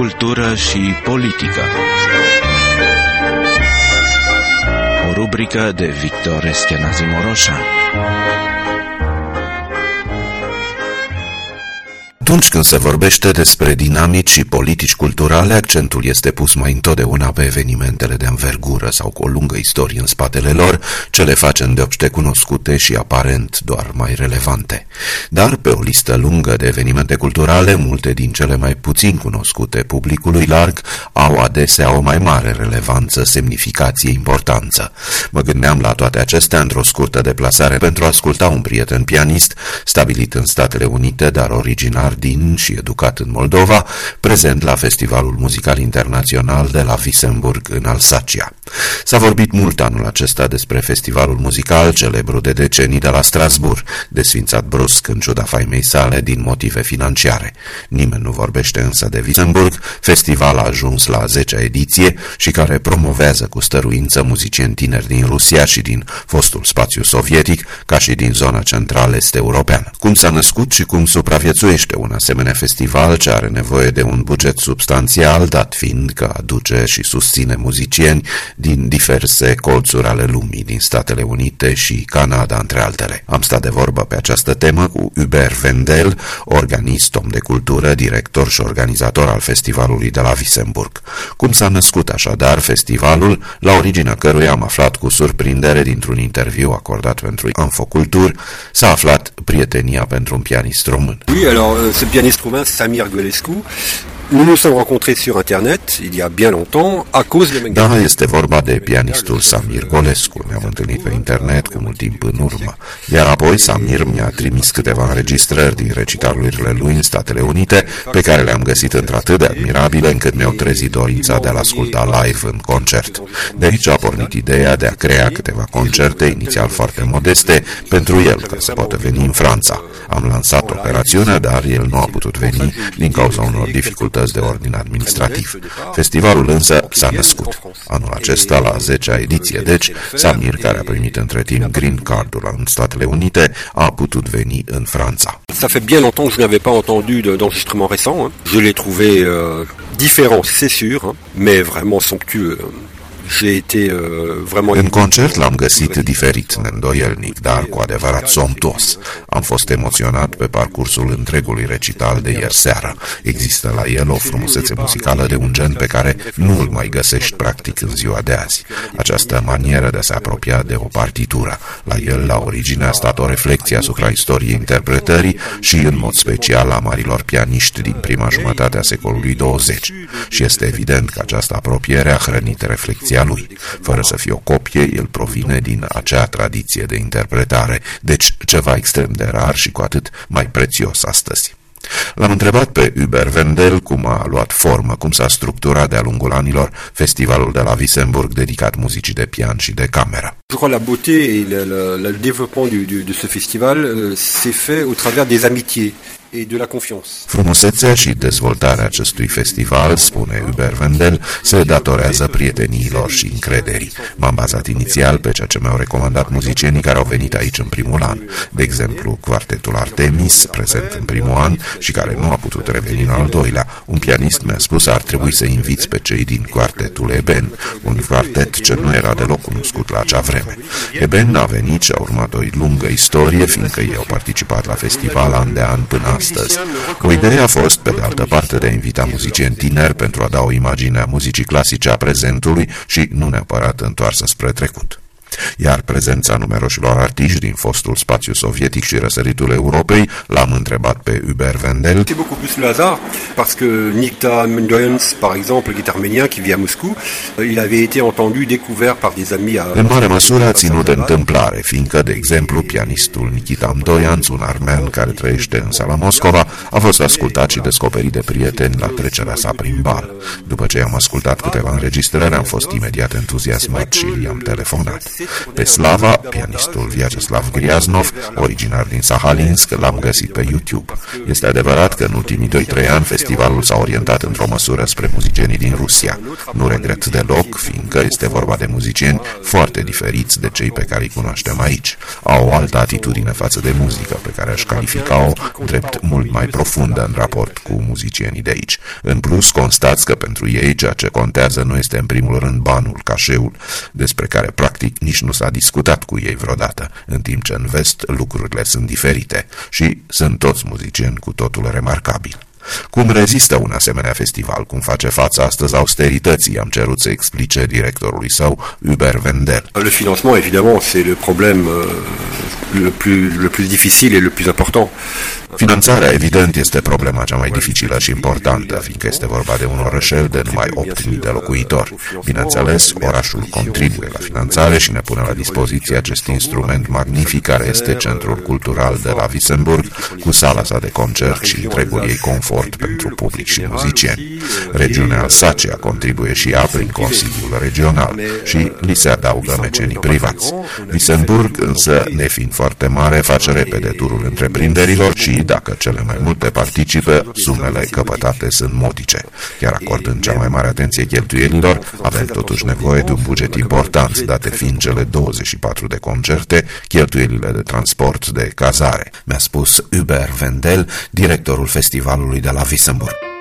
cultură și politică. O rubrică de Victor Eschenazi Moroșan. Atunci când se vorbește despre dinamici și politici culturale, accentul este pus mai întotdeauna pe evenimentele de învergură sau cu o lungă istorie în spatele lor, ce le face îndeopște cunoscute și aparent doar mai relevante. Dar pe o listă lungă de evenimente culturale, multe din cele mai puțin cunoscute publicului larg au adesea o mai mare relevanță, semnificație, importanță. Mă gândeam la toate acestea într-o scurtă deplasare pentru a asculta un prieten pianist stabilit în Statele Unite, dar originar din și educat în Moldova, prezent la Festivalul Muzical Internațional de la Wissemburg în Alsacia. S-a vorbit mult anul acesta despre festivalul muzical celebru de decenii de la Strasbourg, desfințat brusc în ciuda faimei sale din motive financiare. Nimeni nu vorbește însă de Wissemburg, festival a ajuns la 10-a ediție și care promovează cu stăruință muzicieni tineri din Rusia și din fostul spațiu sovietic, ca și din zona central-est europeană. Cum s-a născut și cum supraviețuiește un asemenea festival ce are nevoie de un buget substanțial, dat fiind că aduce și susține muzicieni din diverse colțuri ale lumii, din Statele Unite și Canada, între altele. Am stat de vorbă pe această temă cu Hubert Vendel, organist, om de cultură, director și organizator al festivalului de la Wissemburg. Cum s-a născut așadar festivalul, la originea căruia am aflat cu surprindere dintr-un interviu acordat pentru Infocultur, s-a aflat prietenia pentru un pianist român. Oui, alors ce pianiste roumain, Samir Golescu, nous nous sommes rencontrés sur Internet il y a bien longtemps à cause de... Da, este vorba de pianistul Samir Golescu. Ne-am întâlnit pe internet cu mult timp în urmă. Iar apoi Samir mi-a trimis câteva înregistrări din recitalurile lui în Statele Unite, pe care le-am găsit într-atât de admirabile încât mi-au trezit dorința de a-l asculta live în concert. De aici a pornit ideea de a crea câteva concerte, inițial foarte modeste, pentru el, ca să poată veni în Franța. Am lansat operațiunea, dar el nu a putut veni din cauza unor dificultăți de ordin administrativ. Festivalul însă s-a născut. Anul acesta, la 10-a ediție, deci, Samir, care a primit între timp green card-ul în Statele Unite, a putut veni în Franța. Ça fait bien longtemps que je n'avais pas entendu d'enregistrement récent. Je l'ai trouvé différent, c'est sûr, mais vraiment somptueux. În concert l-am găsit diferit, neîndoielnic, dar cu adevărat somptuos. Am fost emoționat pe parcursul întregului recital de ieri seară. Există la el o frumusețe muzicală de un gen pe care nu îl mai găsești practic în ziua de azi. Această manieră de a se apropia de o partitură. La el, la origine, a stat o reflecție asupra istoriei interpretării și, în mod special, a marilor pianiști din prima jumătate a secolului 20. Și este evident că această apropiere a hrănit reflecția lui. Fără să fie o copie, el provine din acea tradiție de interpretare, deci ceva extrem de rar și cu atât mai prețios astăzi. L-am întrebat pe Hubert Vendel cum a luat formă, cum s-a structurat de-a lungul anilor festivalul de la Wissemburg dedicat muzicii de pian și de cameră. Je crois la beauté et le développement de ce festival s'est fait au travers des amitiés et de la confiance. Frumusețea și dezvoltarea acestui festival, spune Hubert Vendel, se datorează prieteniilor și încrederii. M-am bazat inițial pe ceea ce mi-au recomandat muzicienii care au venit aici în primul an. De exemplu, quartetul Artemis, prezent în primul an și care nu a putut reveni în al doilea. Un pianist mi-a spus ar trebui să inviți pe cei din quartetul Eben, un quartet ce nu era deloc cunoscut la acea vreme. Eben a venit și a urmat o lungă istorie, fiindcă ei au participat la festival an de an până astăzi. O idee a fost, pe de altă parte, de a invita muzicieni tineri pentru a da o imagine a muzicii clasice a prezentului și nu neapărat întoarsă spre trecut. Iar prezența numeroșilor artiști din fostul spațiu sovietic și răsăritul Europei l-am întrebat pe Hubert Vendel. C'est beaucoup plus le hasard, parce que Nikita Mendoyans, par exemple, le arménien qui vit à Moscou, il avait été entendu, découvert par des amis à... În mare măsură a ținut de întâmplare, fiindcă, de exemplu, pianistul Nikita Mendoyans, un armean care trăiește însă la Moscova, a fost ascultat și descoperit de prieteni la trecerea sa prin bal. După ce am ascultat câteva înregistrări, am fost imediat entuziasmat și i-am telefonat. Pe Slava, pianistul Vyacheslav Gryaznov, originar din Sahalinsk, l-am găsit pe YouTube. Este adevărat că în ultimii 2-3 ani festivalul s-a orientat într-o măsură spre muzicienii din Rusia. Nu regret deloc, fiindcă este vorba de muzicieni foarte diferiți de cei pe care îi cunoaștem aici. Au o altă atitudine față de muzică, pe care aș califica-o drept mult mai profundă în raport cu muzicienii de aici. În plus, constați că pentru ei ceea ce contează nu este în primul rând banul, cașeul, despre care practic nici nu s-a discutat cu ei vreodată, în timp ce în vest lucrurile sunt diferite și sunt toți muzicieni cu totul remarcabili. Cum rezistă un asemenea festival? Cum face față astăzi austerității? Am cerut să explice directorului său, Hubert Wendel. Le financement, évidemment, c'est le problème le plus difficile et le plus important. Finanțarea, evident, este problema cea mai dificilă și importantă, fiindcă este vorba de un orășel de numai 8.000 de locuitori. Bineînțeles, orașul contribuie la finanțare și ne pune la dispoziție acest instrument magnific care este Centrul Cultural de la Wissemburg, cu sala sa de concert și întregul ei confort pentru public și muzicieni. Regiunea Alsacia contribuie și ea prin Consiliul Regional și li se adaugă mecenii privați. Wissemburg, însă, nefiind foarte mare, face repede turul întreprinderilor și, dacă cele mai multe participă, sumele căpătate sunt modice. Chiar acordând cea mai mare atenție cheltuielilor, avem totuși nevoie de un buget important, date fiind cele 24 de concerte, cheltuielile de transport, de cazare, mi-a spus Hubert Wendel, directorul festivalului de la Wissemburg.